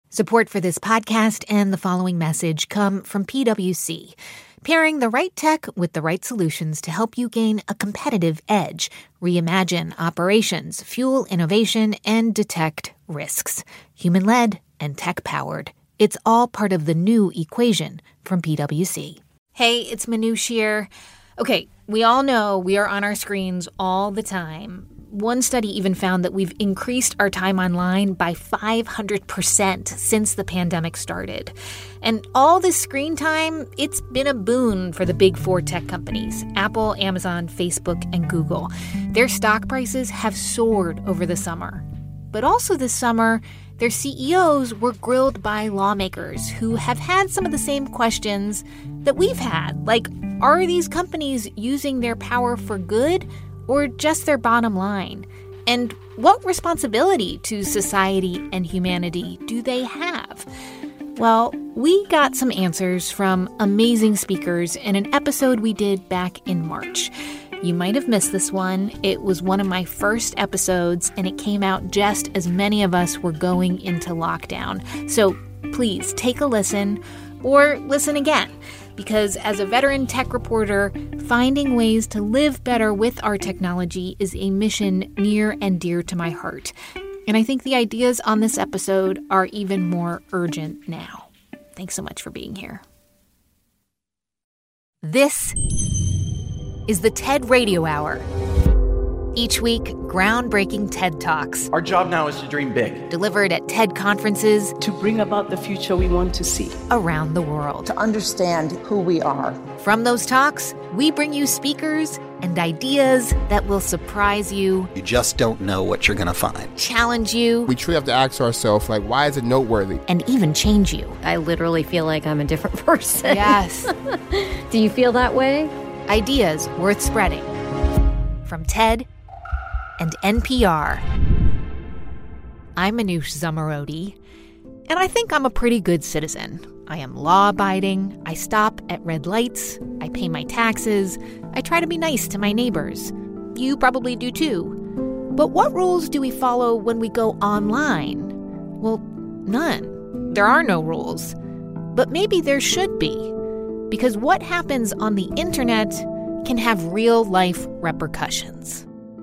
Support for this podcast and the following message come from PwC, pairing the right tech with the right solutions to help you gain a competitive edge, reimagine operations, fuel innovation, and detect risks. Human-led and tech-powered. It's all part of the new equation from PwC. Hey, it's Manoush here. Okay, we all know we are on our screens all the time. One study even found that we've increased our time online by 500% since the pandemic started. And all this screen time, it's been a boon for the big four tech companies, Apple, Amazon, Facebook, and Google. Their stock prices have soared over the summer. But also this summer, their CEOs were grilled by lawmakers who have had some of the same questions that we've had. Like, are these companies using their power for good or just their bottom line? And what responsibility to society and humanity do they have? Well, we got some answers from amazing speakers in an episode we did back in March. You might have missed this one. It was one of my first episodes, and it came out just as many of us were going into lockdown. So please take a listen or listen again, because as a veteran tech reporter, finding ways to live better with our technology is a mission near and dear to my heart. And I think the ideas on this episode are even more urgent now. Thanks so much for being here. This is the TED Radio Hour. Each week, groundbreaking TED Talks. Our job now is to dream big. Delivered at TED conferences. To bring about the future we want to see. Around the world. To understand who we are. From those talks, we bring you speakers and ideas that will surprise you. You just don't know what you're going to find. Challenge you. We truly have to ask ourselves, why is it noteworthy? And even change you. I literally feel like I'm a different person. Yes. Do you feel that way? Ideas worth spreading. From TED and NPR. I'm Manoush Zomorodi, and I think I'm a pretty good citizen. I am law-abiding, I stop at red lights, I pay my taxes, I try to be nice to my neighbors. You probably do too. But what rules do we follow when we go online? Well, none. There are no rules. But maybe there should be. Because what happens on the internet can have real-life repercussions.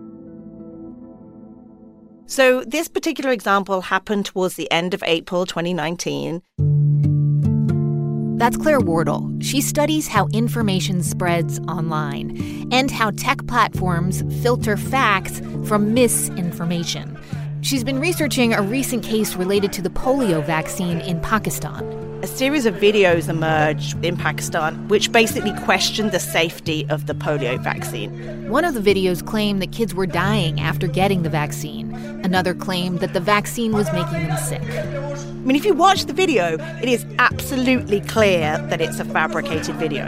So this particular example happened towards the end of April 2019. That's Claire Wardle. She studies how information spreads online and how tech platforms filter facts from misinformation. She's been researching a recent case related to the polio vaccine in Pakistan. A series of videos emerged in Pakistan which basically questioned the safety of the polio vaccine. One of the videos claimed that kids were dying after getting the vaccine. Another claimed that the vaccine was making them sick. I mean, if you watch the video, it is absolutely clear that it's a fabricated video.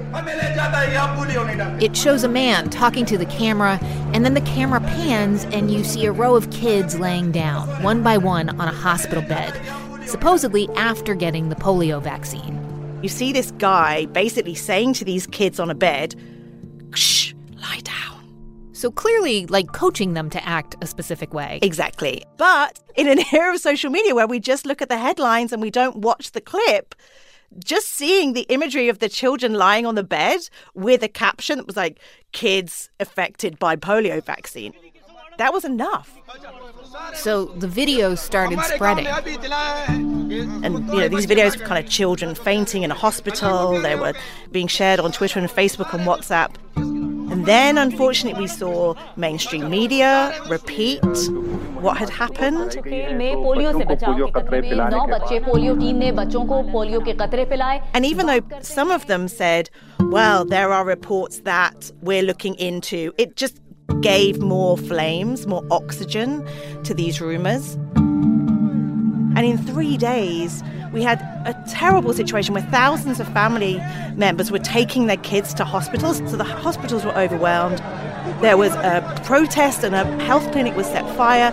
It shows a man talking to the camera, and then the camera pans and you see a row of kids laying down, one by one, on a hospital bed, supposedly after getting the polio vaccine. You see this guy basically saying to these kids on a bed, shh, lie down. So clearly, coaching them to act a specific way. Exactly. But in an era of social media where we just look at the headlines and we don't watch the clip, just seeing the imagery of the children lying on the bed with a caption that was like, kids affected by polio vaccine, that was enough. So the videos started spreading. And, these videos were kind of children fainting in a hospital. They were being shared on Twitter and Facebook and WhatsApp. And then, unfortunately, we saw mainstream media repeat what had happened. And even though some of them said, well, there are reports that we're looking into, it just gave more flames, more oxygen to these rumors. And in 3 days, we had a terrible situation where thousands of family members were taking their kids to hospitals. So the hospitals were overwhelmed. There was a protest and a health clinic was set fire.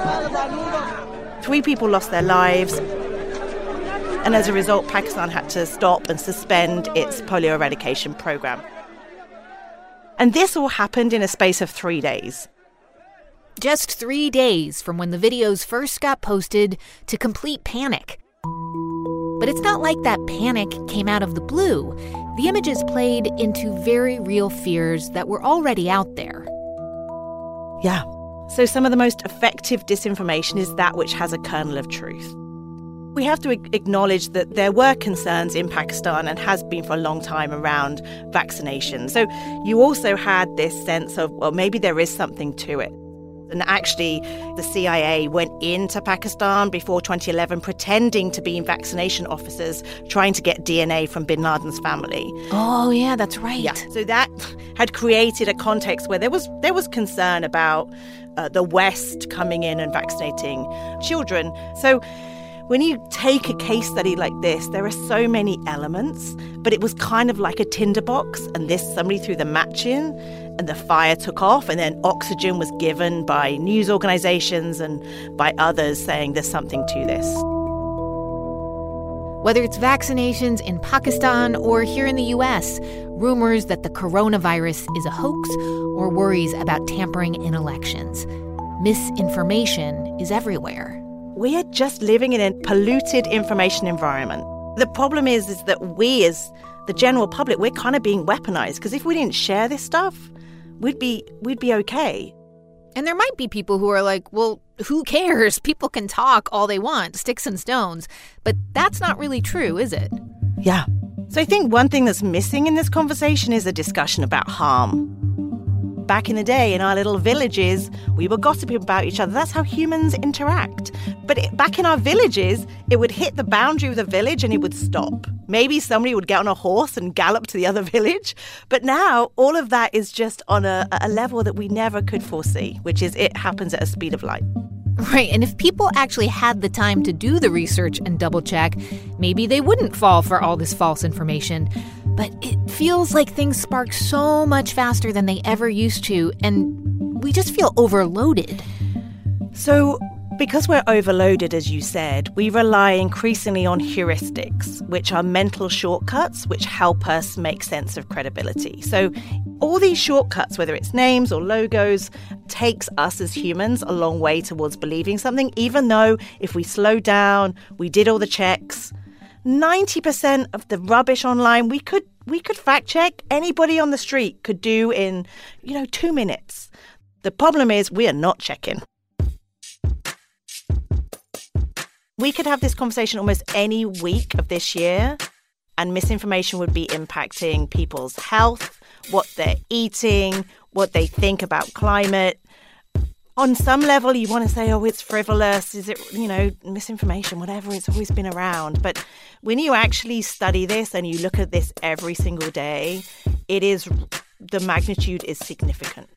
3 people lost their lives. And as a result, Pakistan had to stop and suspend its polio eradication program. And this all happened in a space of 3 days. Just 3 days from when the videos first got posted to complete panic. But it's not like that panic came out of the blue. The images played into very real fears that were already out there. Yeah. So some of the most effective disinformation is that which has a kernel of truth. We have to acknowledge that there were concerns in Pakistan and has been for a long time around vaccination. So you also had this sense of, well, maybe there is something to it. And actually, the CIA went into Pakistan before 2011 pretending to be vaccination officers trying to get DNA from bin Laden's family. Oh, yeah, that's right. Yeah. So that had created a context where there was concern about the West coming in and vaccinating children. So when you take a case study like this, there are so many elements, but it was kind of like a tinderbox, and somebody threw the match in, and the fire took off, and then oxygen was given by news organizations and by others saying there's something to this. Whether it's vaccinations in Pakistan or here in the U.S., rumors that the coronavirus is a hoax or worries about tampering in elections, misinformation is everywhere. We are just living in a polluted information environment. The problem is that we, as the general public, we're kind of being weaponized, because if we didn't share this stuff, we'd be okay. And there might be people who are like, well, who cares? People can talk all they want, sticks and stones. But that's not really true, is it? Yeah. So I think one thing that's missing in this conversation is a discussion about harm. Back in the day, in our little villages, we were gossiping about each other. That's how humans interact. But back in our villages, it would hit the boundary of the village and it would stop. Maybe somebody would get on a horse and gallop to the other village. But now, all of that is just on a level that we never could foresee, which is it happens at a speed of light. Right, and if people actually had the time to do the research and double-check, maybe they wouldn't fall for all this false information. But it feels like things spark so much faster than they ever used to, and we just feel overloaded. So, because we're overloaded, as you said, we rely increasingly on heuristics, which are mental shortcuts which help us make sense of credibility. So all these shortcuts, whether it's names or logos, takes us as humans a long way towards believing something, even though if we slow down, we did all the checks, 90% of the rubbish online we could fact check. Anybody on the street could do in, 2 minutes. The problem is we are not checking. We could have this conversation almost any week of this year, and misinformation would be impacting people's health, what they're eating, what they think about climate. On some level, you want to say, oh, it's frivolous. Is it, misinformation, whatever, it's always been around. But when you actually study this and you look at this every single day, the magnitude is significant.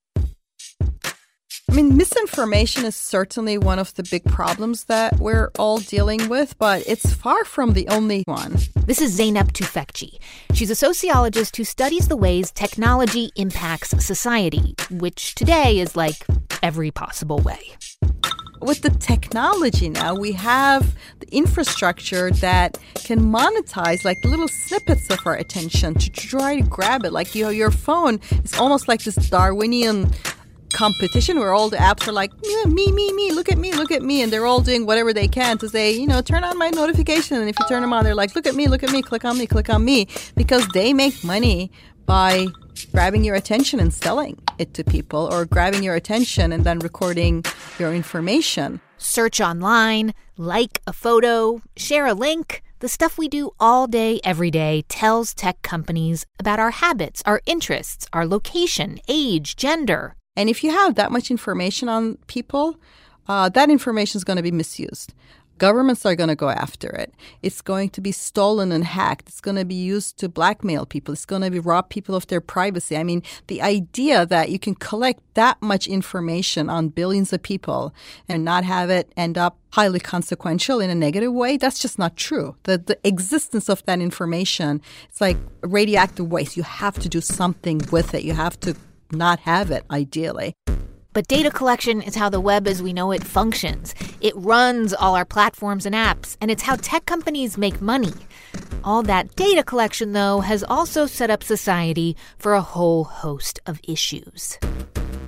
I mean, misinformation is certainly one of the big problems that we're all dealing with, but it's far from the only one. This is Zeynep Tufekci. She's a sociologist who studies the ways technology impacts society, which today is like every possible way. With the technology now, we have the infrastructure that can monetize like little snippets of our attention to try to grab it. Like your phone is almost like this Darwinian competition where all the apps are like, me, look at me. And they're all doing whatever they can to say, turn on my notification. And if you turn them on, they're like, look at me, click on me. Because they make money by grabbing your attention and selling it to people, or grabbing your attention and then recording your information. Search online, like a photo, share a link. The stuff we do all day, every day tells tech companies about our habits, our interests, our location, age, gender. And if you have that much information on people, that information is going to be misused. Governments are going to go after it. It's going to be stolen and hacked. It's going to be used to blackmail people. It's going to be rob people of their privacy. I mean, the idea that you can collect that much information on billions of people and not have it end up highly consequential in a negative way, that's just not true. The existence of that information, it's like radioactive waste. You have to do something with it. You have to not have it, ideally. But data collection is how the web as we know it functions. It runs all our platforms and apps, and it's how tech companies make money. All that data collection, though, has also set up society for a whole host of issues.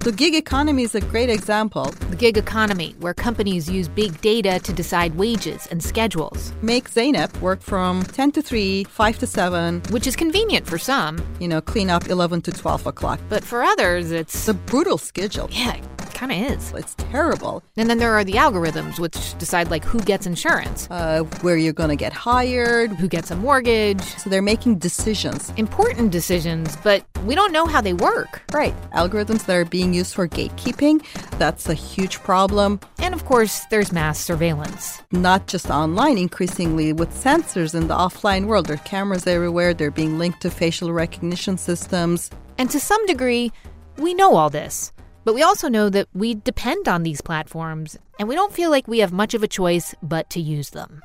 The gig economy is a great example. The gig economy, where companies use big data to decide wages and schedules. Make Zeynep work from 10 to 3, 5 to 7. Which is convenient for some. Clean up 11 to 12 o'clock. But for others, it's a brutal schedule. Yeah, it kind of is. It's terrible. And then there are the algorithms, which decide, who gets insurance. Where you're going to get hired. Who gets a mortgage. So they're making decisions. Important decisions, but we don't know how they work. Right. Algorithms that are being used for gatekeeping, that's a huge problem. And of course, there's mass surveillance. Not just online, increasingly with sensors in the offline world. There are cameras everywhere. They're being linked to facial recognition systems. And to some degree, we know all this. But we also know that we depend on these platforms, and we don't feel like we have much of a choice but to use them.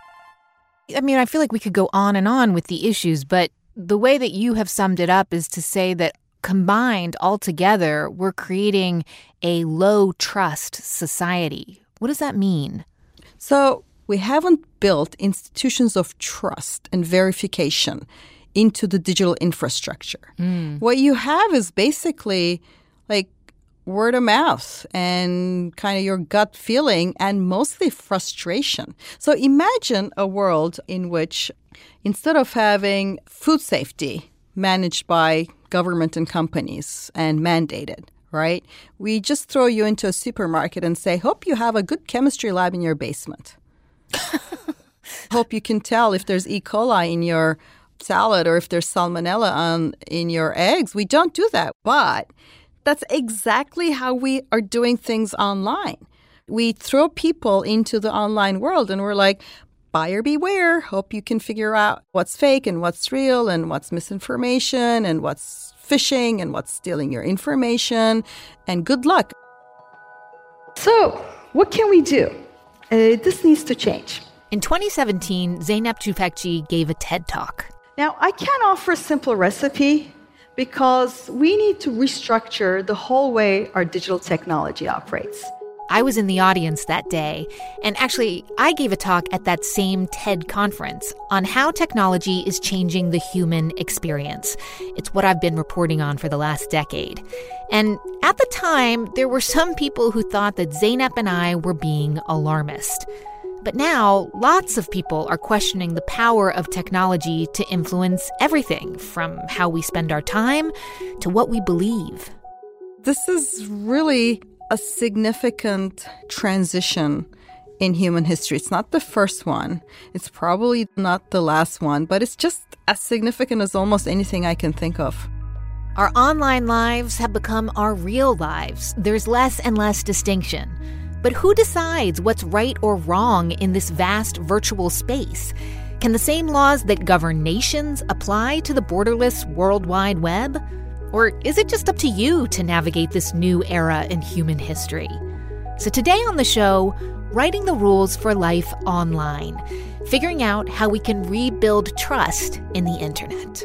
I feel like we could go on with the issues, but the way that you have summed it up is to say that combined all together, we're creating a low-trust society. What does that mean? So we haven't built institutions of trust and verification into the digital infrastructure. What you have is basically word of mouth and kind of your gut feeling and mostly frustration. So imagine a world in which instead of having food safety managed by government and companies and mandated, right? We just throw you into a supermarket and say, hope you have a good chemistry lab in your basement. Hope you can tell if there's E. coli in your salad or if there's salmonella in your eggs. We don't do that, but that's exactly how we are doing things online. We throw people into the online world and we're like, buyer beware. Hope you can figure out what's fake and what's real and what's misinformation and what's phishing and what's stealing your information. And good luck. So, what can we do? This needs to change. In 2017, Zeynep Tufekci gave a TED Talk. Now, I can't offer a simple recipe because we need to restructure the whole way our digital technology operates. I was in the audience that day, and actually, I gave a talk at that same TED conference on how technology is changing the human experience. It's what I've been reporting on for the last decade. And at the time, there were some people who thought that Zeynep and I were being alarmist. But now, lots of people are questioning the power of technology to influence everything from how we spend our time to what we believe. This is really a significant transition in human history. It's not the first one. It's probably not the last one, but it's just as significant as almost anything I can think of. Our online lives have become our real lives. There's less and less distinction. But who decides what's right or wrong in this vast virtual space? Can the same laws that govern nations apply to the borderless World Wide Web? Or is it just up to you to navigate this new era in human history? So today on the show, writing the rules for life online, figuring out how we can rebuild trust in the internet.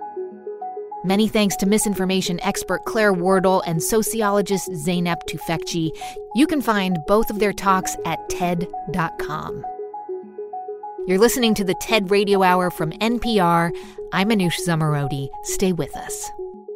Many thanks to misinformation expert Claire Wardle and sociologist Zeynep Tufekci. You can find both of their talks at TED.com. You're listening to the TED Radio Hour from NPR. I'm Manoush Zomorodi. Stay with us.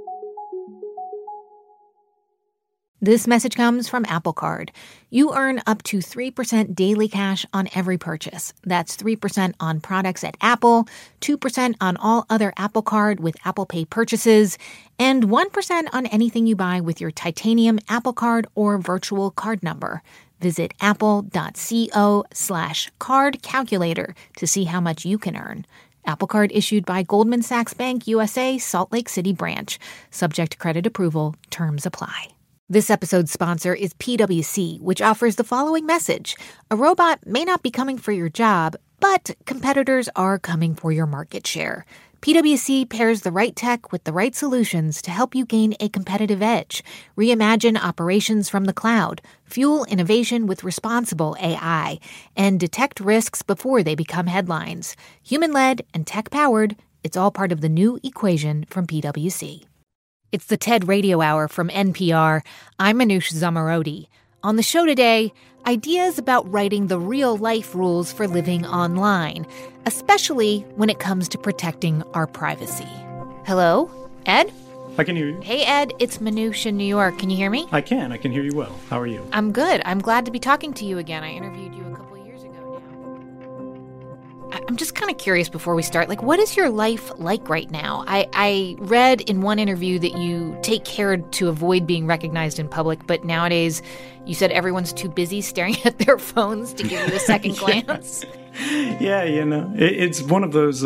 This message comes from Apple Card. You earn up to 3% daily cash on every purchase. That's 3% on products at Apple, 2% on all other Apple Card with Apple Pay purchases, and 1% on anything you buy with your titanium Apple Card or virtual card number. Visit apple.co/card calculator to see how much you can earn. Apple Card issued by Goldman Sachs Bank USA, Salt Lake City branch. Subject to credit approval. Terms apply. This episode's sponsor is PwC, which offers the following message. A robot may not be coming for your job, but competitors are coming for your market share. PwC pairs the right tech with the right solutions to help you gain a competitive edge, reimagine operations from the cloud, fuel innovation with responsible AI, and detect risks before they become headlines. Human-led and tech-powered, it's all part of the new equation from PwC. It's the TED Radio Hour from NPR. I'm Manoush Zomorodi. On the show today, ideas about writing the real-life rules for living online, especially when it comes to protecting our privacy. Hello? Ed? I can hear you. Hey, Ed, it's Manoush in New York. Can you hear me? I can hear you well. How are you? I'm good. I'm glad to be talking to you again. I interviewed you a couple of years ago now. I'm just kind of curious before we start, what is your life like right now? I read in one interview that you take care to avoid being recognized in public, but nowadays you said everyone's too busy staring at their phones to give you a second glance. Yeah, it's one of those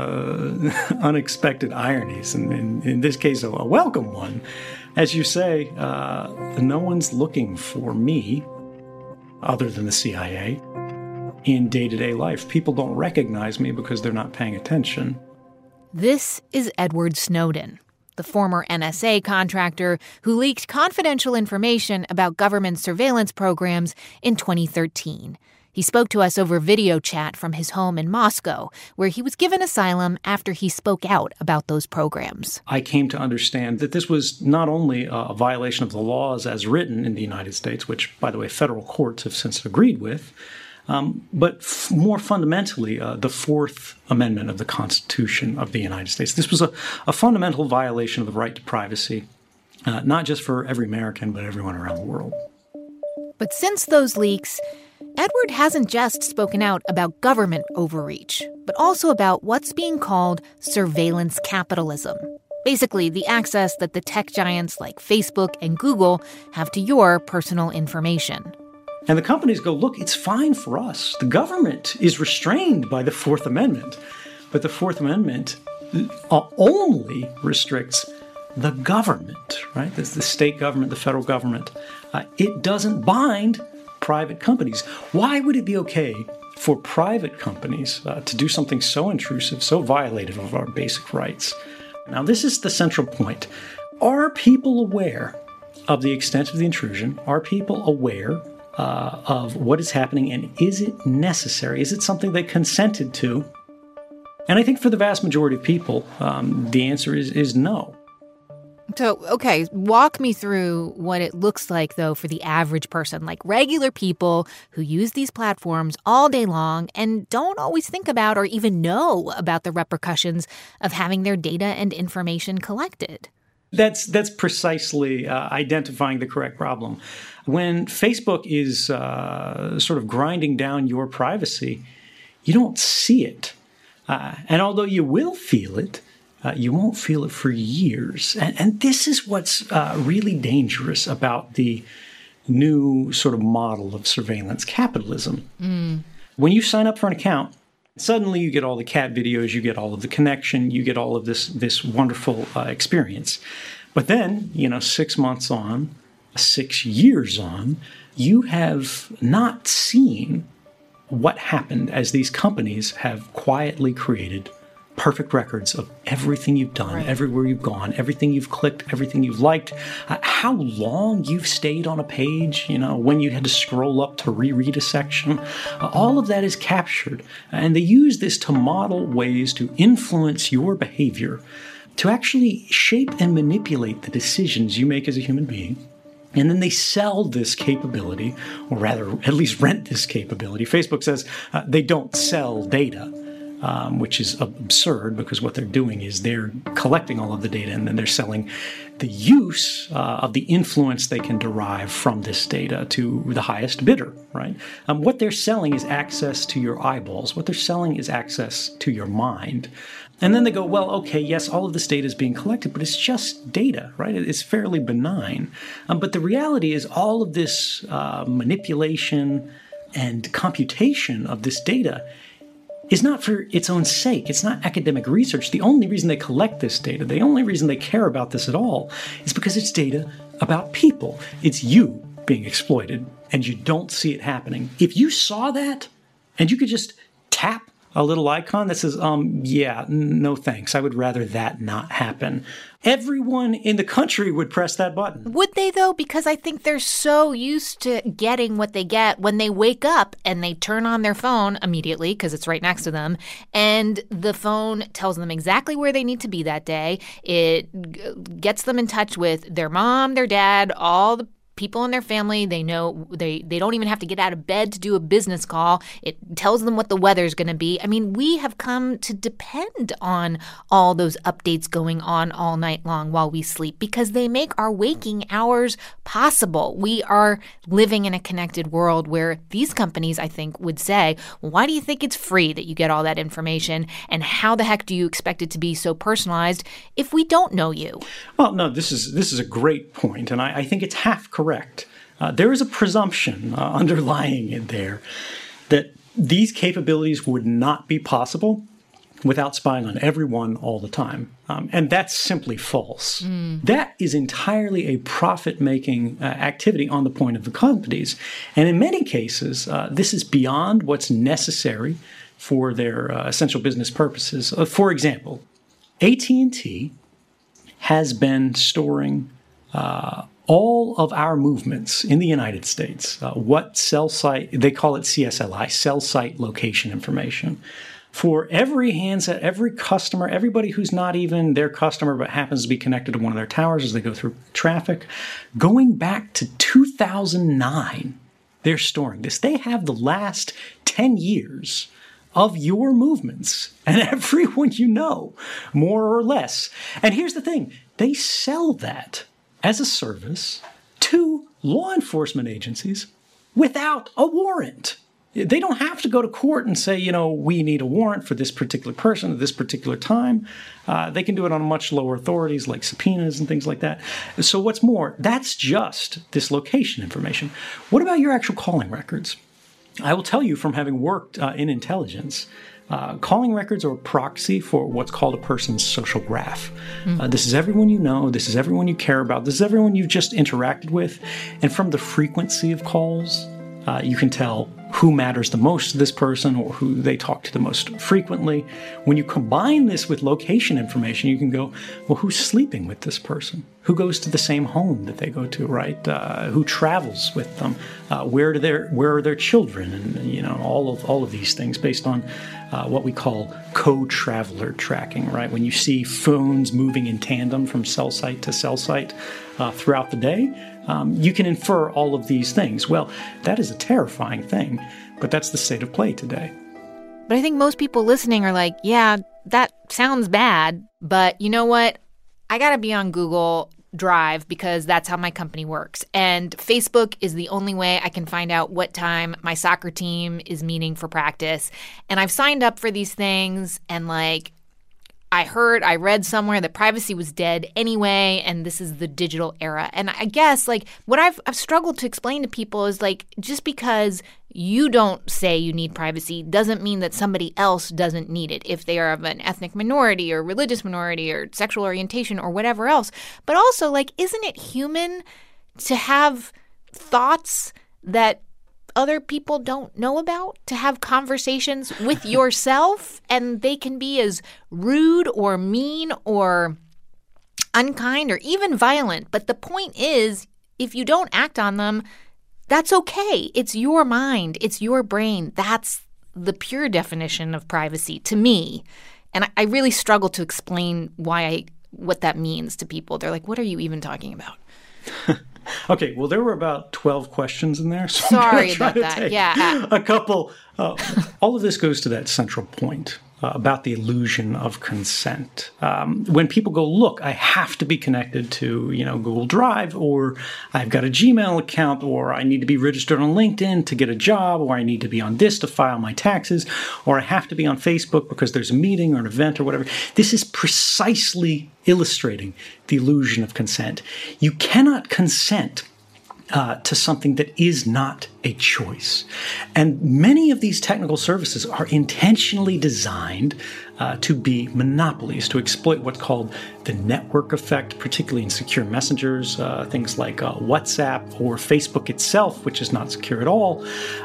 unexpected ironies, and in this case, a welcome one. As you say, no one's looking for me, other than the CIA, in day-to-day life. People don't recognize me because they're not paying attention. This is Edward Snowden, the former NSA contractor who leaked confidential information about government surveillance programs in 2013. He spoke to us over video chat from his home in Moscow, where he was given asylum after he spoke out about those programs. I came to understand that this was not only a violation of the laws as written in the United States, which, by the way, federal courts have since agreed with, but more fundamentally, the Fourth Amendment of the Constitution of the United States. This was a fundamental violation of the right to privacy, not just for every American, but everyone around the world. But since those leaks, Edward hasn't just spoken out about government overreach, but also about what's being called surveillance capitalism. Basically, the access that the tech giants like Facebook and Google have to your personal information. And the companies go, look, it's fine for us. The government is restrained by the Fourth Amendment. But the Fourth Amendment only restricts the government, right? That's the state government, the federal government. It doesn't bind private companies. Why would it be okay for private companies to do something so intrusive, so violative of our basic rights? Now, this is the central point. Are people aware of the extent of the intrusion? Are people aware of what is happening, and is it necessary? Is it something they consented to? And I think for the vast majority of people, the answer is no. So, okay, walk me through what it looks like, though, for the average person, like regular people who use these platforms all day long and don't always think about or even know about the repercussions of having their data and information collected. That's precisely identifying the correct problem. When Facebook is sort of grinding down your privacy, you don't see it. And although you will feel it, you won't feel it for years. And this is what's really dangerous about the new sort of model of surveillance capitalism. When you sign up for an account, suddenly you get all the cat videos, you get all of the connection, you get all of this wonderful experience. But then, 6 months on, 6 years on, you have not seen what happened as these companies have quietly created perfect records of everything you've done, right, everywhere you've gone, everything you've clicked, everything you've liked, how long you've stayed on a page, when you had to scroll up to reread a section. All of that is captured. And they use this to model ways to influence your behavior, to actually shape and manipulate the decisions you make as a human being. And then they sell this capability, or rather, at least rent this capability. Facebook says they don't sell data. Which is absurd, because what they're doing is they're collecting all of the data and then they're selling the use of the influence they can derive from this data to the highest bidder, right? What they're selling is access to your eyeballs. What they're selling is access to your mind. And then they go, well, okay, yes, all of this data is being collected, but it's just data, right? It's fairly benign. But the reality is all of this manipulation and computation of this data is not for its own sake. It's not academic research. The only reason they collect this data, the only reason they care about this at all, is because it's data about people. It's you being exploited, and you don't see it happening. If you saw that, and you could just tap a little icon that says, yeah, no thanks, I would rather that not happen, everyone in the country would press that button. Would they, though? Because I think they're so used to getting what they get when they wake up and they turn on their phone immediately, because it's right next to them, and the phone tells them exactly where they need to be that day. It gets them in touch with their mom, their dad, all the people in their family. They know they don't even have to get out of bed to do a business call. It tells them what the weather's going to be. I mean, we have come to depend on all those updates going on all night long while we sleep because they make our waking hours possible. We are living in a connected world where these companies, I think, would say, well, why do you think it's free that you get all that information? And how the heck do you expect it to be so personalized if we don't know you? Well, no, this is a great point, and I think it's half correct. There is a presumption underlying it there that these capabilities would not be possible without spying on everyone all the time. And that's simply false. That is entirely a profit-making activity on the point of the companies. And in many cases, this is beyond what's necessary for their essential business purposes. For example, AT&T has been storing all of our movements in the United States, what cell site, they call it CSLI, cell site location information, for every handset, every customer, everybody who's not even their customer but happens to be connected to one of their towers as they go through traffic, going back to 2009, they're storing this. They have the last 10 years of your movements and everyone you know, more or less. And here's the thing, they sell that as a service to law enforcement agencies without a warrant. They don't have to go to court and say, we need a warrant for this particular person at this particular time. They can do it on much lower authorities like subpoenas and things like that. So what's more, that's just this location information. What about your actual calling records? I will tell you from having worked in intelligence, calling records are a proxy for what's called a person's social graph. This is everyone you know. This is everyone you care about. This is everyone you've just interacted with. And from the frequency of calls, you can tell who matters the most to this person or who they talk to the most frequently. When you combine this with location information, you can go, well, who's sleeping with this person? Who goes to the same home that they go to, right? Who travels with them? Where are their children? And all of these things based on what we call co-traveler tracking, right? When you see phones moving in tandem from cell site to cell site throughout the day, you can infer all of these things. Well, that is a terrifying thing, but that's the state of play today. But I think most people listening are like, yeah, that sounds bad, but you know what? I got to be on Google Drive because that's how my company works. And Facebook is the only way I can find out what time my soccer team is meeting for practice. And I've signed up for these things and I read somewhere that privacy was dead anyway, and this is the digital era. And I guess, what I've struggled to explain to people is, just because you don't say you need privacy doesn't mean that somebody else doesn't need it if they are of an ethnic minority or religious minority or sexual orientation or whatever else. But also, isn't it human to have thoughts that other people don't know about, to have conversations with yourself, and they can be as rude or mean or unkind or even violent. But the point is, if you don't act on them, that's okay. It's your mind. It's your brain. That's the pure definition of privacy to me. And I really struggle to explain what that means to people. They're like, what are you even talking about? Okay, well, there were about 12 questions in there. So sorry about that. Yeah. A couple. All of this goes to that central point about the illusion of consent. When people go, look, I have to be connected to, Google Drive, or I've got a Gmail account, or I need to be registered on LinkedIn to get a job, or I need to be on this to file my taxes, or I have to be on Facebook because there's a meeting or an event or whatever. This is precisely illustrating the illusion of consent. You cannot consent to something that is not a choice. And many of these technical services are intentionally designed to be monopolies, to exploit what's called the network effect, particularly in secure messengers, things like WhatsApp or Facebook itself, which is not secure at all,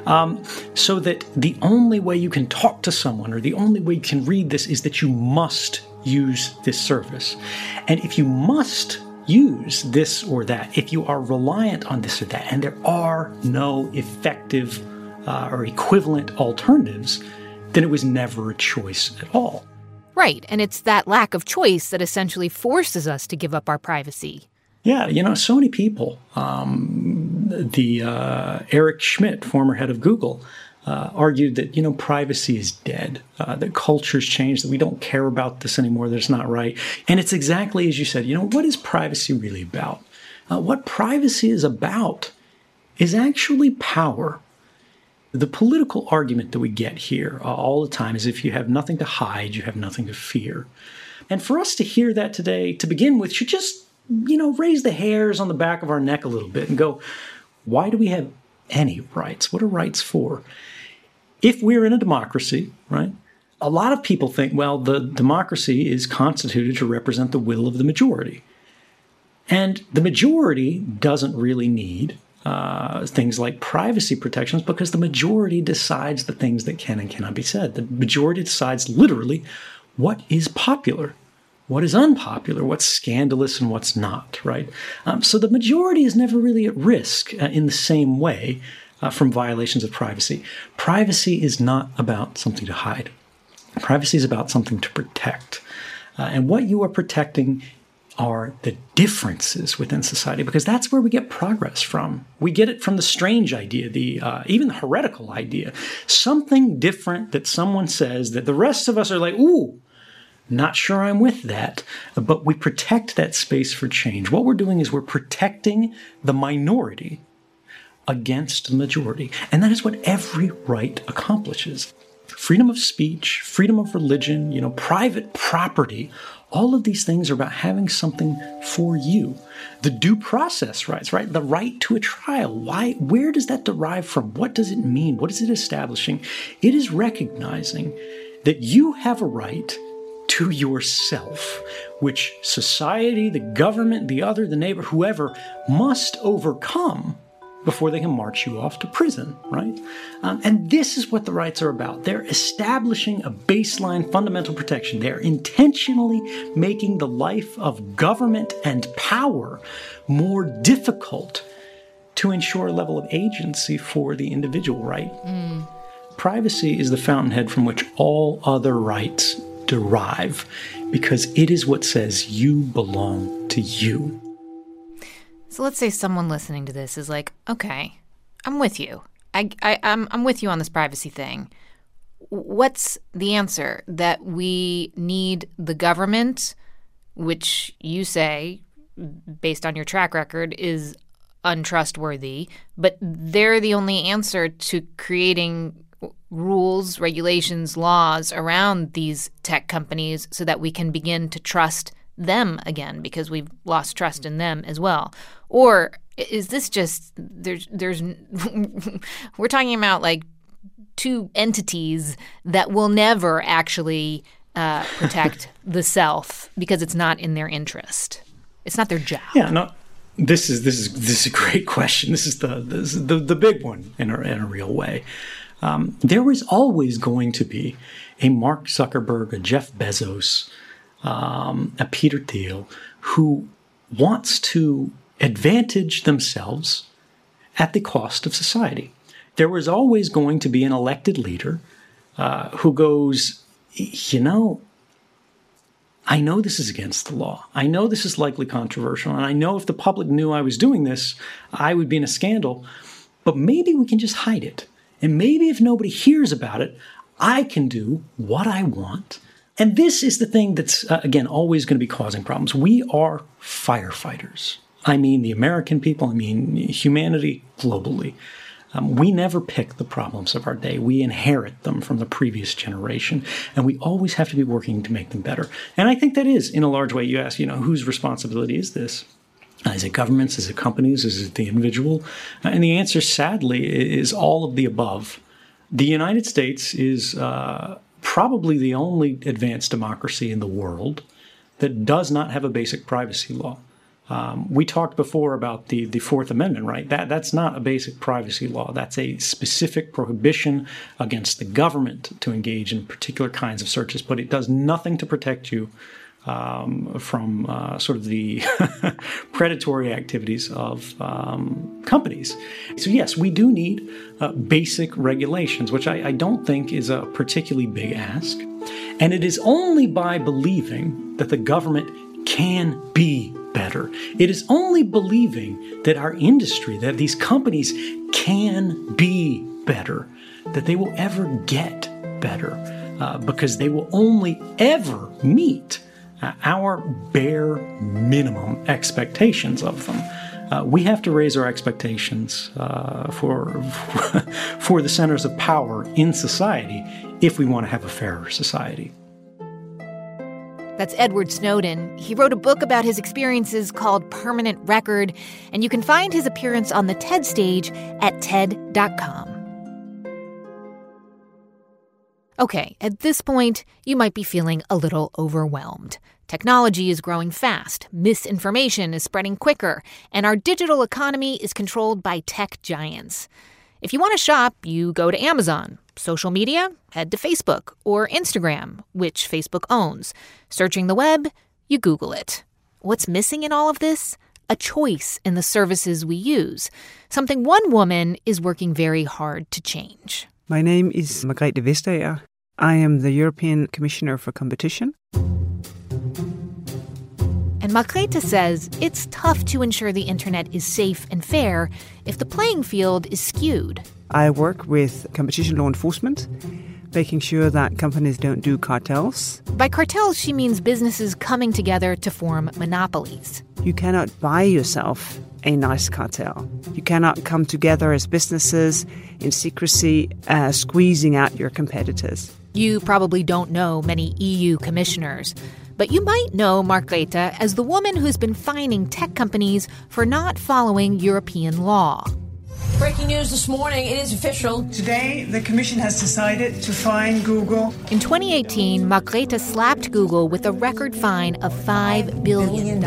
so that the only way you can talk to someone or the only way you can read this is that you must use this service. And if you must use this or that, if you are reliant on this or that, and there are no effective or equivalent alternatives, then it was never a choice at all. Right, and it's that lack of choice that essentially forces us to give up our privacy. Yeah, so many people Eric Schmidt, former head of Google, argued that, privacy is dead, that culture's changed, that we don't care about this anymore, that it's not right. And it's exactly as you said, what is privacy really about? What privacy is about is actually power. The political argument that we get here all the time is if you have nothing to hide, you have nothing to fear. And for us to hear that today, to begin with, should just, raise the hairs on the back of our neck a little bit and go, why do we have any rights? What are rights for? If we're in a democracy, right, a lot of people think, well, the democracy is constituted to represent the will of the majority. And the majority doesn't really need things like privacy protections because the majority decides the things that can and cannot be said. The majority decides literally what is popular, what is unpopular, what's scandalous and what's not, right? So the majority is never really at risk in the same way from violations of privacy. Privacy is not about something to hide. Privacy is about something to protect. And what you are protecting are the differences within society, because that's where we get progress from. We get it from the strange idea, even the heretical idea, something different that someone says that the rest of us are like, ooh, not sure I'm with that. But we protect that space for change. What we're doing is we're protecting the minority against the majority. And that is what every right accomplishes. Freedom of speech, freedom of religion, private property, all of these things are about having something for you. The due process rights, right? The right to a trial. Why? Where does that derive from? What does it mean? What is it establishing? It is recognizing that you have a right to yourself, which society, the government, the other, the neighbor, whoever must overcome before they can march you off to prison, right? And this is what the rights are about. They're establishing a baseline fundamental protection. They're intentionally making the life of government and power more difficult to ensure a level of agency for the individual, right? Privacy is the fountainhead from which all other rights derive, because it is what says you belong to you. So let's say someone listening to this is like, okay, I'm with you. I'm with you on this privacy thing. What's the answer? That we need the government, which you say, based on your track record, is untrustworthy, but they're the only answer to creating rules, regulations, laws around these tech companies so that we can begin to trust them again, because we've lost trust in them as well? Or is this just there's we're talking about like two entities that will never actually protect the self because it's not in their interest. It's not their job. Yeah, no. This is a great question. This is the big one in a real way. There is always going to be a Mark Zuckerberg, a Jeff Bezos, a Peter Thiel, who wants to advantage themselves at the cost of society. There was always going to be an elected leader who goes, I know this is against the law. I know this is likely controversial. And I know if the public knew I was doing this, I would be in a scandal. But maybe we can just hide it. And maybe if nobody hears about it, I can do what I want. And this is the thing that's, again, always going to be causing problems. We are firefighters. I mean the American people, I mean humanity globally. We never pick the problems of our day. We inherit them from the previous generation, and we always have to be working to make them better. And I think that is, in a large way, you ask, whose responsibility is this? Is it governments? Is it companies? Is it the individual? And the answer, sadly, is all of the above. The United States is probably the only advanced democracy in the world that does not have a basic privacy law. We talked before about the Fourth Amendment, right? That's not a basic privacy law. That's a specific prohibition against the government to engage in particular kinds of searches, but it does nothing to protect you from sort of the predatory activities of companies. So yes, we do need basic regulations, which I don't think is a particularly big ask. And it is only by believing that the government can be better. It is only believing that our industry, that these companies can be better, that they will ever get better, because they will only ever meet our bare minimum expectations of them. We have to raise our expectations for the centers of power in society if we want to have a fairer society. That's Edward Snowden. He wrote a book about his experiences called Permanent Record, and you can find his appearance on the TED stage at TED.com. Okay, at this point, you might be feeling a little overwhelmed. Technology is growing fast, misinformation is spreading quicker, and our digital economy is controlled by tech giants. If you want to shop, you go to Amazon. Social media? Head to Facebook or Instagram, which Facebook owns. Searching the web? You Google it. What's missing in all of this? A choice in the services we use. Something one woman is working very hard to change. My name is Margrethe Vestager. I am the European Commissioner for Competition. And Margrethe says it's tough to ensure the internet is safe and fair if the playing field is skewed. I work with competition law enforcement, making sure that companies don't do cartels. By cartels, she means businesses coming together to form monopolies. You cannot buy yourself a nice cartel. You cannot come together as businesses in secrecy, squeezing out your competitors. You probably don't know many EU commissioners, but you might know Margrethe as the woman who's been fining tech companies for not following European law. Breaking news this morning, it is official. Today, the Commission has decided to fine Google. In 2018, Margrethe slapped Google with a record fine of $5 billion.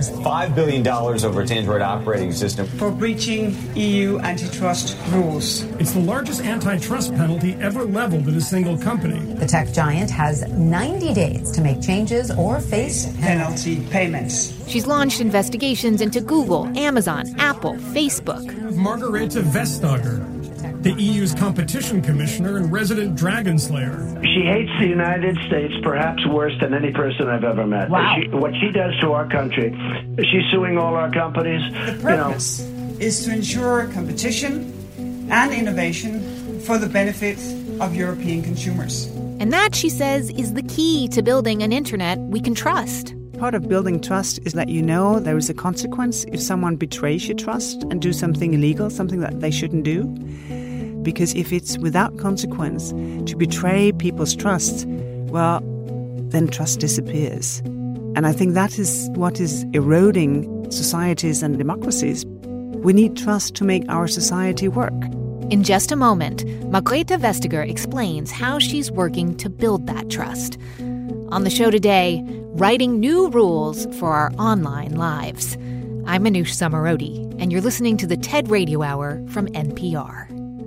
$5 billion over its Android operating system. For breaching EU antitrust rules. It's the largest antitrust penalty ever leveled at a single company. The tech giant has 90 days to make changes or face penalty payments. She's launched investigations into Google, Amazon, Apple, Facebook. Margrethe Vestager, the EU's competition commissioner and resident dragon slayer. She hates the United States perhaps worse than any person I've ever met. Wow. What she does to our country, she's suing all our companies. The purpose is to ensure competition and innovation for the benefit of European consumers. And that, she says, is the key to building an internet we can trust. Part of building trust is that you know there is a consequence if someone betrays your trust and do something illegal, something that they shouldn't do. Because if it's without consequence to betray people's trust, well, then trust disappears. And I think that is what is eroding societies and democracies. We need trust to make our society work. In just a moment, Margrethe Vestager explains how she's working to build that trust. On the show today, writing new rules for our online lives. I'm Manoush Zomorodi, and you're listening to the TED Radio Hour from NPR.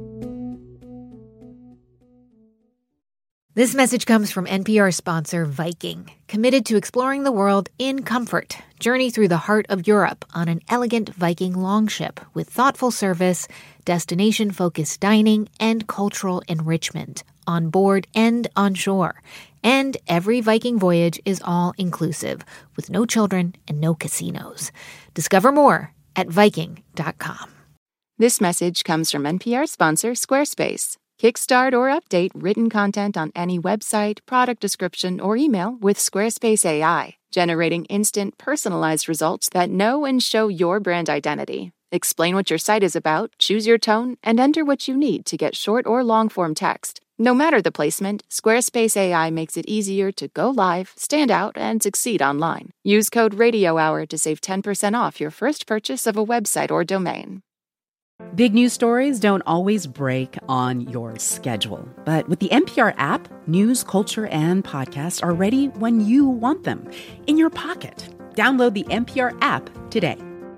This message comes from NPR sponsor Viking, committed to exploring the world in comfort. Journey through the heart of Europe on an elegant Viking longship with thoughtful service, destination-focused dining, and cultural enrichment on board and on shore. And every Viking voyage is all-inclusive, with no children and no casinos. Discover more at Viking.com. This message comes from NPR sponsor Squarespace. Kickstart or update written content on any website, product description, or email with Squarespace AI, generating instant, personalized results that know and show your brand identity. Explain what your site is about, choose your tone, and enter what you need to get short or long-form text. No matter the placement, Squarespace AI makes it easier to go live, stand out, and succeed online. Use code RadioHour to save 10% off your first purchase of a website or domain. Big news stories don't always break on your schedule. But with the NPR app, news, culture, and podcasts are ready when you want them, in your pocket. Download the NPR app today.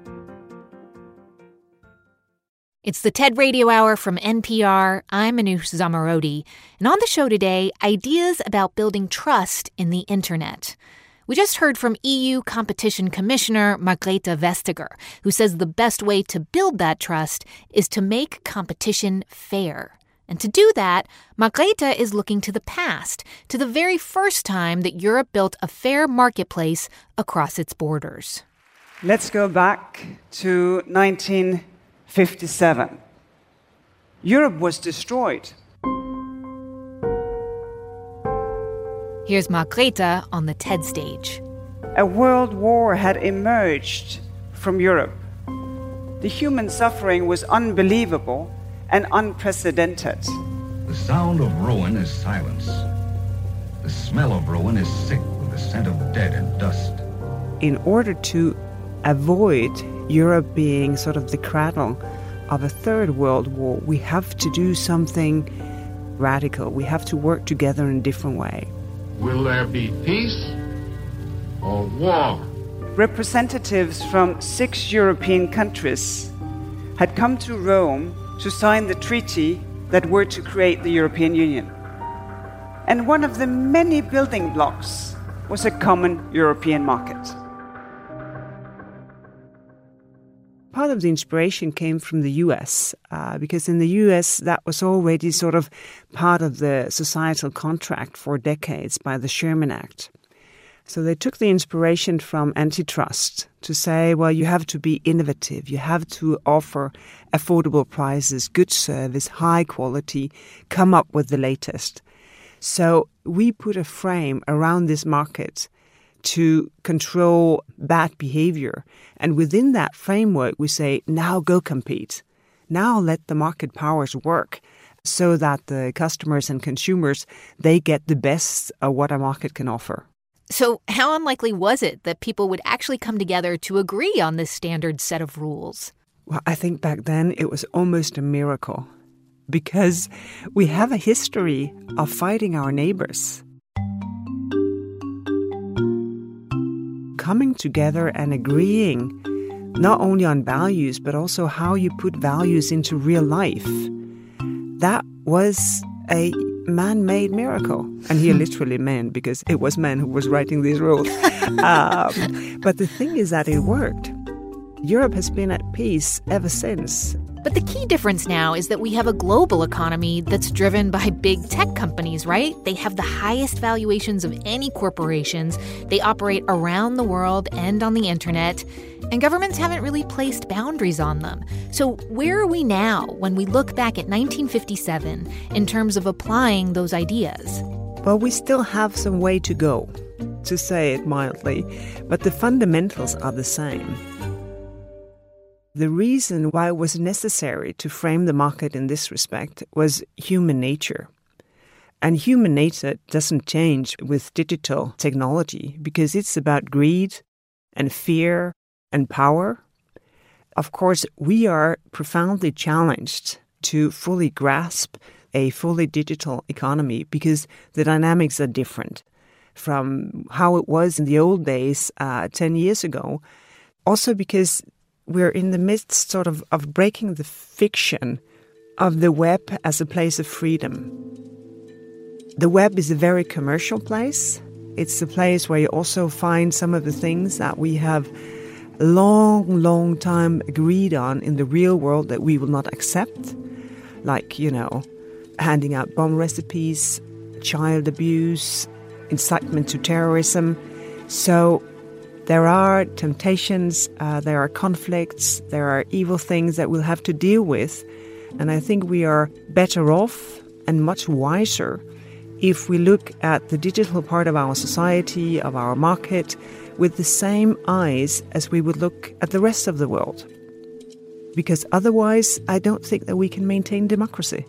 It's the TED Radio Hour from NPR. I'm Manoush Zomorodi. And on the show today, ideas about building trust in the internet. We just heard from EU Competition Commissioner Margrethe Vestager, who says the best way to build that trust is to make competition fair. And to do that, Margrethe is looking to the past, to the very first time that Europe built a fair marketplace across its borders. Let's go back to 1957. Europe was destroyed. Here's Margrethe on the TED stage. A world war had emerged from Europe. The human suffering was unbelievable and unprecedented. The sound of ruin is silence. The smell of ruin is sick with the scent of dead and dust. In order to avoid Europe being sort of the cradle of a third world war, we have to do something radical. We have to work together in a different way. Will there be peace or war? Representatives from 6 European countries had come to Rome to sign the treaty that were to create the European Union. And one of the many building blocks was a common European market. Part of the inspiration came from the US, because in the US that was already sort of part of the societal contract for decades by the Sherman Act. So they took the inspiration from antitrust to say, well, you have to be innovative, you have to offer affordable prices, good service, high quality, come up with the latest. So we put a frame around this market to control bad behavior. And within that framework, we say, now go compete. Now let the market powers work so that the customers and consumers, they get the best of what a market can offer. So how unlikely was it that people would actually come together to agree on this standard set of rules? Well, I think back then it was almost a miracle because we have a history of fighting our neighbors. Coming together and agreeing not only on values, but also how you put values into real life. That was a man-made miracle. And here literally man, because it was man who was writing these rules. But the thing is that it worked. Europe has been at peace ever since. But the key difference now is that we have a global economy that's driven by big tech companies, right? They have the highest valuations of any corporations. They operate around the world and on the internet. And governments haven't really placed boundaries on them. So where are we now when we look back at 1957 in terms of applying those ideas? Well, we still have some way to go, to say it mildly, but the fundamentals are the same. The reason why it was necessary to frame the market in this respect was human nature. And human nature doesn't change with digital technology because it's about greed and fear and power. Of course, we are profoundly challenged to fully grasp a fully digital economy because the dynamics are different from how it was in the old days 10 years ago. Also because we're in the midst sort of breaking the fiction of the web as a place of freedom. The web is a very commercial place. It's a place where you also find some of the things that we have long time agreed on in the real world that we will not accept. Like, handing out bomb recipes, child abuse, incitement to terrorism. So there are temptations, there are conflicts, there are evil things that we'll have to deal with. And I think we are better off and much wiser if we look at the digital part of our society, of our market, with the same eyes as we would look at the rest of the world. Because otherwise, I don't think that we can maintain democracy.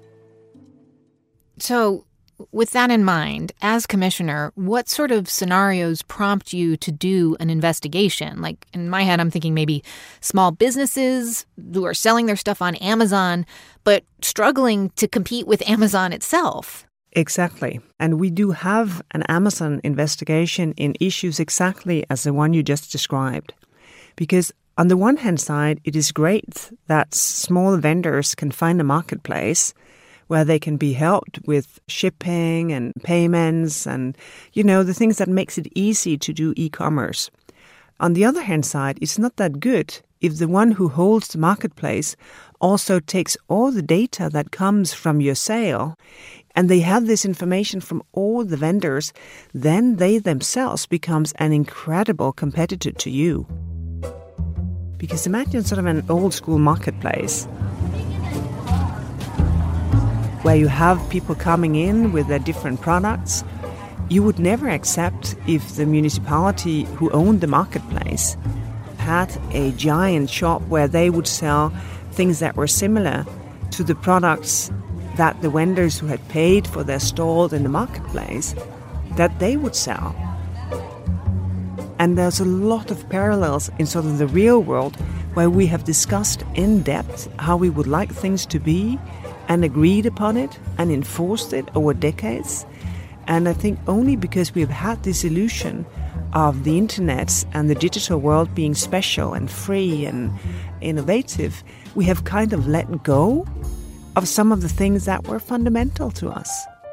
So, with that in mind, as commissioner, what sort of scenarios prompt you to do an investigation? Like, in my head, I'm thinking maybe small businesses who are selling their stuff on Amazon, but struggling to compete with Amazon itself. Exactly. And we do have an Amazon investigation in issues exactly as the one you just described. Because on the one hand side, it is great that small vendors can find a marketplace where they can be helped with shipping and payments and, the things that makes it easy to do e-commerce. On the other hand side, it's not that good if the one who holds the marketplace also takes all the data that comes from your sale and they have this information from all the vendors, then they themselves becomes an incredible competitor to you. Because imagine sort of an old school marketplace where you have people coming in with their different products. You would never accept if the municipality who owned the marketplace had a giant shop where they would sell things that were similar to the products that the vendors who had paid for their stall in the marketplace, that they would sell. And there's a lot of parallels in sort of the real world where we have discussed in depth how we would like things to be and agreed upon it and enforced it over decades. And I think only because we've had this illusion of the internet and the digital world being special and free and innovative, we have kind of let go of some of the things that were fundamental to us.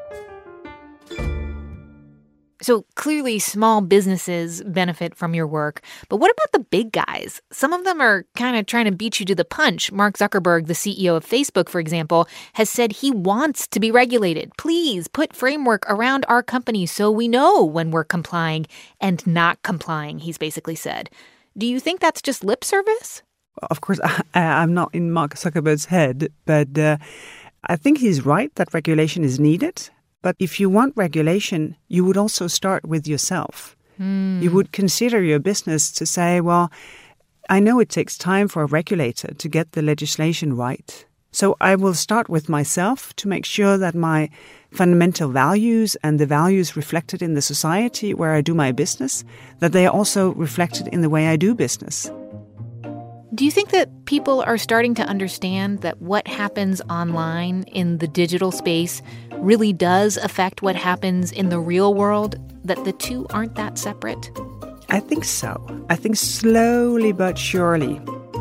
So clearly small businesses benefit from your work. But what about the big guys? Some of them are kind of trying to beat you to the punch. Mark Zuckerberg, the CEO of Facebook, for example, has said he wants to be regulated. Please put framework around our company so we know when we're complying and not complying, he's basically said. Do you think that's just lip service? Of course, I'm not in Mark Zuckerberg's head, but I think he's right that regulation is needed. But if you want regulation, you would also start with yourself. You would consider your business to say, well, I know it takes time for a regulator to get the legislation right. So I will start with myself to make sure that my fundamental values and the values reflected in the society where I do my business, that they are also reflected in the way I do business. Do you think that people are starting to understand that what happens online in the digital space really does affect what happens in the real world, that the two aren't that separate? I think so. I think slowly but surely.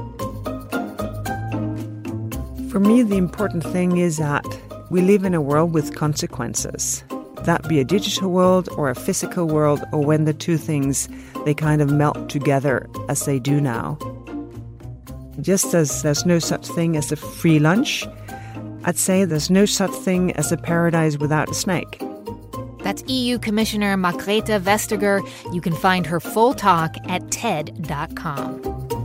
For me, the important thing is that we live in a world with consequences. That be a digital world or a physical world, or when the two things, they kind of melt together as they do now. Just as there's no such thing as a free lunch, I'd say there's no such thing as a paradise without a snake. That's EU Commissioner Margrethe Vestager. You can find her full talk at TED.com.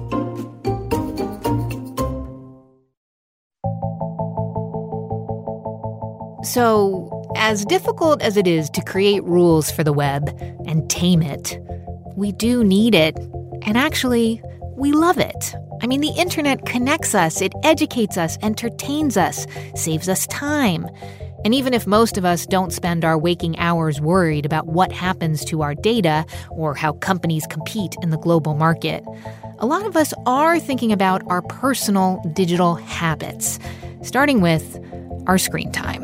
So, as difficult as it is to create rules for the web and tame it, we do need it. And actually, we love it. I mean, the internet connects us, it educates us, entertains us, saves us time. And even if most of us don't spend our waking hours worried about what happens to our data or how companies compete in the global market, a lot of us are thinking about our personal digital habits, starting with our screen time.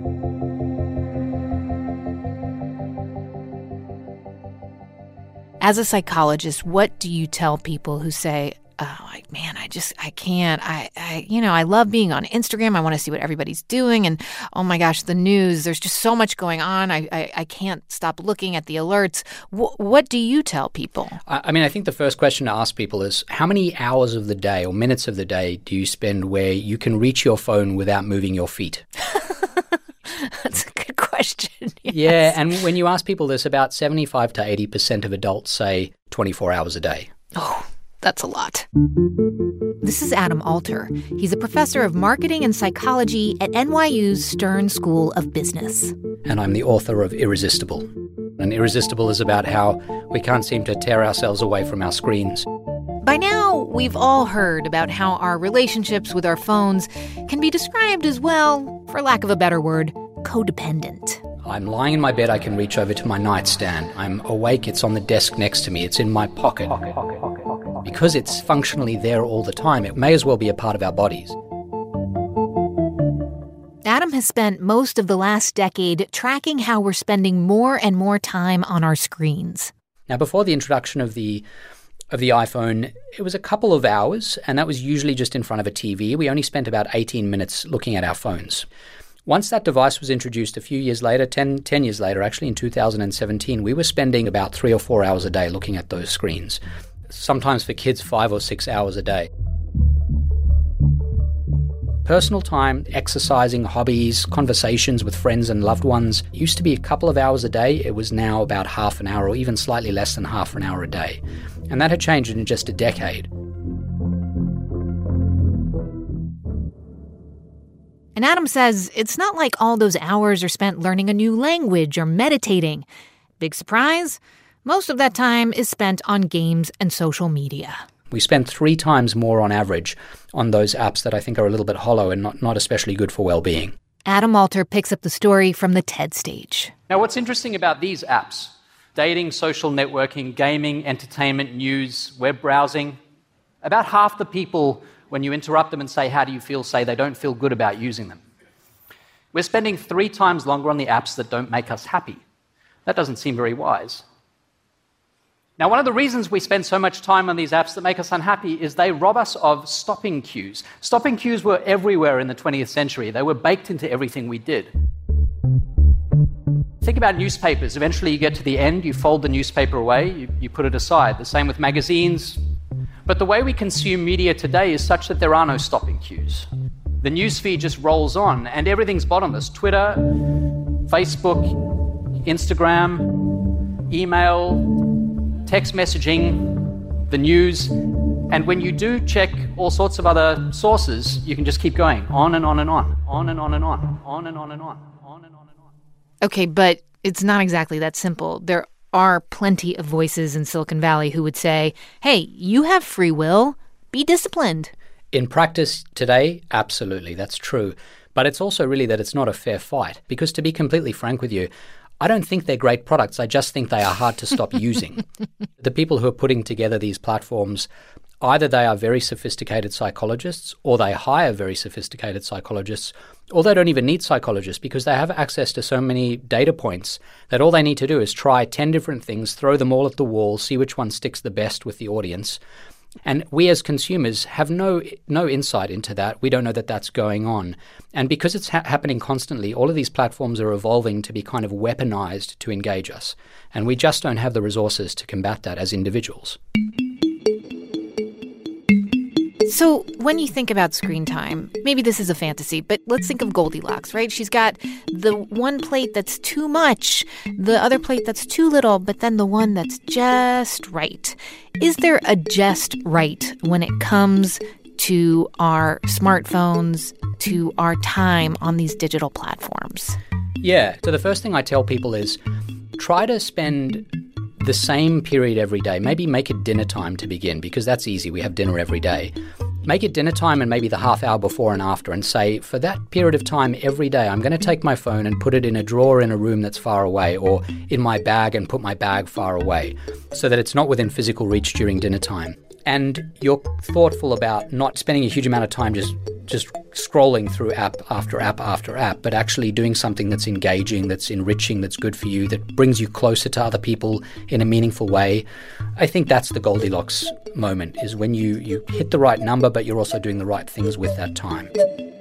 As a psychologist, what do you tell people who say, oh, man, I can't. I love being on Instagram. I want to see what everybody's doing. And oh my gosh, the news, there's just so much going on. I can't stop looking at the alerts. What do you tell people? I mean, I think the first question to ask people is, how many hours of the day or minutes of the day do you spend where you can reach your phone without moving your feet? That's a good question. Yes. Yeah, and when you ask people this, about 75 to 80% of adults say 24 hours a day. Oh, that's a lot. This is Adam Alter. He's a professor of marketing and psychology at NYU's Stern School of Business. And I'm the author of Irresistible. And Irresistible is about how we can't seem to tear ourselves away from our screens. By now, we've all heard about how our relationships with our phones can be described as, well, for lack of a better word, codependent. I'm lying in my bed, I can reach over to my nightstand. I'm awake, it's on the desk next to me, it's in my pocket. Because it's functionally there all the time, it may as well be a part of our bodies. Adam has spent most of the last decade tracking how we're spending more and more time on our screens. Now, before the introduction of the iPhone, it was a couple of hours, and that was usually just in front of a TV. We only spent about 18 minutes looking at our phones. Once that device was introduced a few years later, 10 years later, actually in 2017, we were spending about 3 or 4 hours a day looking at those screens. Sometimes for kids, 5 or 6 hours a day. Personal time, exercising, hobbies, conversations with friends and loved ones used to be a couple of hours a day. It was now about half an hour or even slightly less than half an hour a day. And that had changed in just a decade. And Adam says it's not like all those hours are spent learning a new language or meditating. Big surprise, most of that time is spent on games and social media. We spend 3 times more on average on those apps that I think are a little bit hollow and not especially good for well-being. Adam Alter picks up the story from the TED stage. Now, what's interesting about these apps, dating, social networking, gaming, entertainment, news, web browsing, about half the people, when you interrupt them and say, how do you feel, say they don't feel good about using them. We're spending 3 times longer on the apps that don't make us happy. That doesn't seem very wise. Now, one of the reasons we spend so much time on these apps that make us unhappy is they rob us of stopping cues. Stopping cues were everywhere in the 20th century. They were baked into everything we did. Think about newspapers. Eventually you get to the end, you fold the newspaper away, you put it aside. The same with magazines. But the way we consume media today is such that there are no stopping cues. The newsfeed just rolls on and everything's bottomless. Twitter, Facebook, Instagram, email, text messaging, the news, and when you do check all sorts of other sources, you can just keep going on and on and on, on and on and on, on and on and on, on and on and on. Okay, but it's not exactly that simple. There are plenty of voices in Silicon Valley who would say, hey, you have free will, be disciplined. In practice today, absolutely, that's true. But it's also really that it's not a fair fight, because to be completely frank with you, I don't think they're great products. I just think they are hard to stop using. The people who are putting together these platforms, either they are very sophisticated psychologists or they hire very sophisticated psychologists, or they don't even need psychologists because they have access to so many data points that all they need to do is try 10 different things, throw them all at the wall, see which one sticks the best with the audience. And we as consumers have no insight into that. We don't know that that's going on. And because it's happening constantly, all of these platforms are evolving to be kind of weaponized to engage us. And we just don't have the resources to combat that as individuals. So when you think about screen time, maybe this is a fantasy, but let's think of Goldilocks, right? She's got the one plate that's too much, the other plate that's too little, but then the one that's just right. Is there a just right when it comes to our smartphones, to our time on these digital platforms? Yeah. So the first thing I tell people is try to spend the same period every day. Maybe make it dinner time to begin, because that's easy. We have dinner every day. Make it dinner time and maybe the half hour before and after, and say, for that period of time every day, I'm going to take my phone and put it in a drawer in a room that's far away, or in my bag and put my bag far away, so that it's not within physical reach during dinner time. And you're thoughtful about not spending a huge amount of time just scrolling through app after app after app, but actually doing something that's engaging, that's enriching, that's good for you, that brings you closer to other people in a meaningful way. I think that's the Goldilocks moment, is when you hit the right number, but you're also doing the right things with that time.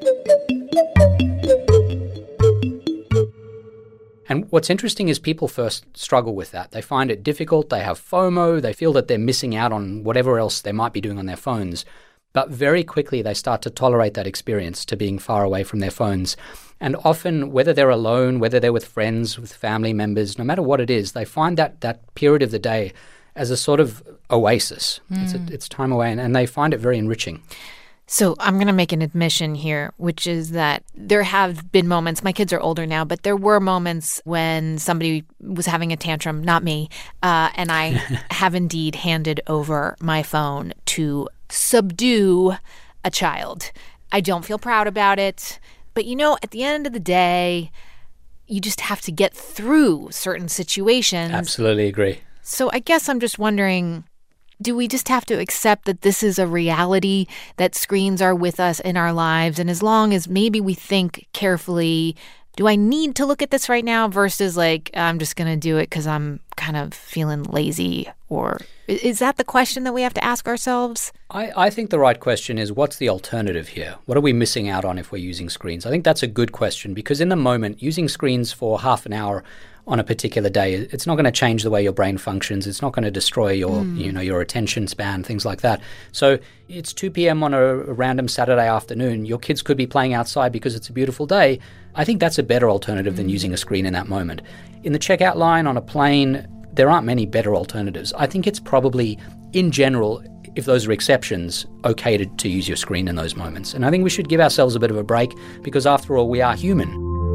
And what's interesting is people first struggle with that. They find it difficult, they have FOMO, they feel that they're missing out on whatever else they might be doing on their phones. But very quickly they start to tolerate that experience, to being far away from their phones. And often, whether they're alone, whether they're with friends, with family members, no matter what it is, they find that period of the day as a sort of oasis. It's time away, and they find it very enriching. So I'm going to make an admission here, which is that there have been moments, my kids are older now, but there were moments when somebody was having a tantrum, not me, and I have indeed handed over my phone to subdue a child. I don't feel proud about it, but at the end of the day, you just have to get through certain situations. Absolutely agree. So I guess I'm just wondering, do we just have to accept that this is a reality, that screens are with us in our lives? And as long as maybe we think carefully, do I need to look at this right now versus I'm just going to do it because I'm kind of feeling lazy? Or is that the question that we have to ask ourselves? I think the right question is, what's the alternative here? What are we missing out on if we're using screens? I think that's a good question, because in the moment, using screens for half an hour on a particular day, it's not going to change the way your brain functions. It's not going to destroy your, your attention span, things like that. So it's 2 p.m. on a random Saturday afternoon. Your kids could be playing outside because it's a beautiful day. I think that's a better alternative than using a screen in that moment. In the checkout line on a plane, there aren't many better alternatives. I think it's probably, in general, if those are exceptions, okay to use your screen in those moments. And I think we should give ourselves a bit of a break because, after all, we are human.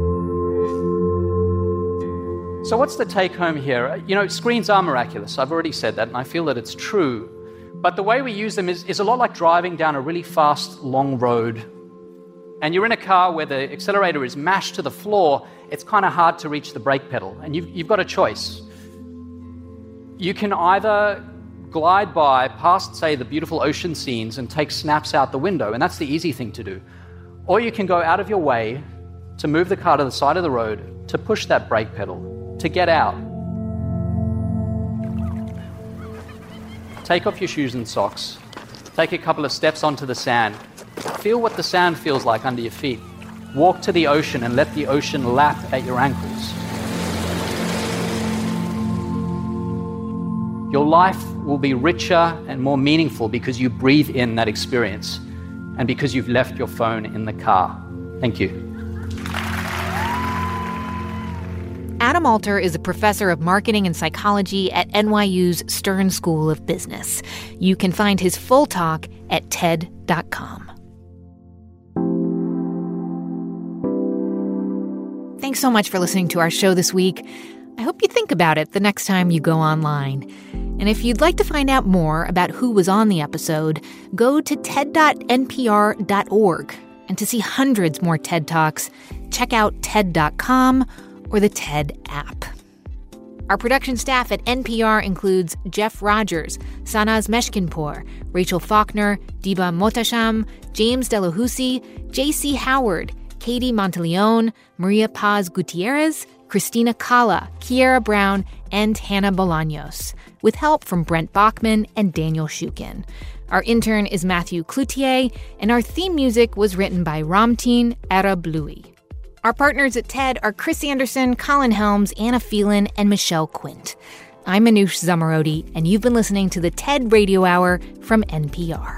So what's the take home here? Screens are miraculous. I've already said that, and I feel that it's true. But the way we use them is a lot like driving down a really fast, long road. And you're in a car where the accelerator is mashed to the floor. It's kind of hard to reach the brake pedal. And you've got a choice. You can either glide by past, say, the beautiful ocean scenes and take snaps out the window, and that's the easy thing to do. Or you can go out of your way to move the car to the side of the road, to push that brake pedal, to get out. Take off your shoes and socks. Take a couple of steps onto the sand. Feel what the sand feels like under your feet. Walk to the ocean and let the ocean lap at your ankles. Your life will be richer and more meaningful because you breathe in that experience and because you've left your phone in the car. Thank you. Adam Alter is a professor of marketing and psychology at NYU's Stern School of Business. You can find his full talk at TED.com. Thanks so much for listening to our show this week. I hope you think about it the next time you go online. And if you'd like to find out more about who was on the episode, go to TED.NPR.org. And to see hundreds more TED Talks, check out TED.com or the TED app. Our production staff at NPR includes Jeff Rogers, Sanaz Meshkinpour, Rachel Faulkner, Diba Motasham, James Delahousie, J.C. Howard, Katie Monteleone, Maria Paz Gutierrez, Christina Kala, Kiera Brown, and Hannah Bolaños, with help from Brent Bachman and Daniel Shukin. Our intern is Matthew Cloutier, and our theme music was written by Ramtin Arablouei. Our partners at TED are Chris Anderson, Colin Helms, Anna Phelan, and Michelle Quint. I'm Manoush Zomorodi, and you've been listening to the TED Radio Hour from NPR.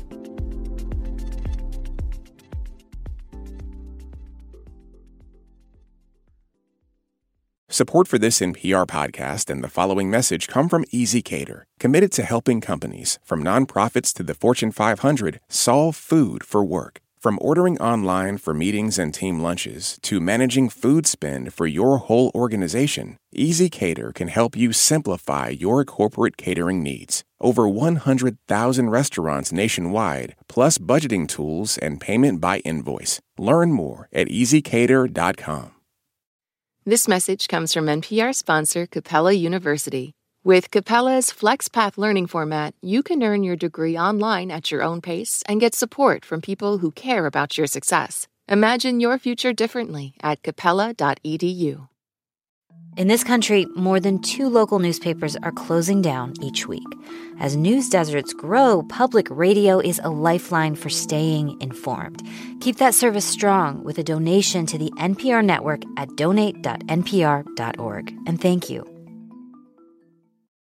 Support for this NPR podcast and the following message come from ezCater, committed to helping companies, from nonprofits to the Fortune 500, solve food for work. From ordering online for meetings and team lunches to managing food spend for your whole organization, ezCater can help you simplify your corporate catering needs. Over 100,000 restaurants nationwide, plus budgeting tools and payment by invoice. Learn more at ezcater.com. This message comes from NPR sponsor Capella University. With Capella's FlexPath learning format, you can earn your degree online at your own pace and get support from people who care about your success. Imagine your future differently at capella.edu. In this country, more than 2 local newspapers are closing down each week. As news deserts grow, public radio is a lifeline for staying informed. Keep that service strong with a donation to the NPR network at donate.npr.org. And thank you.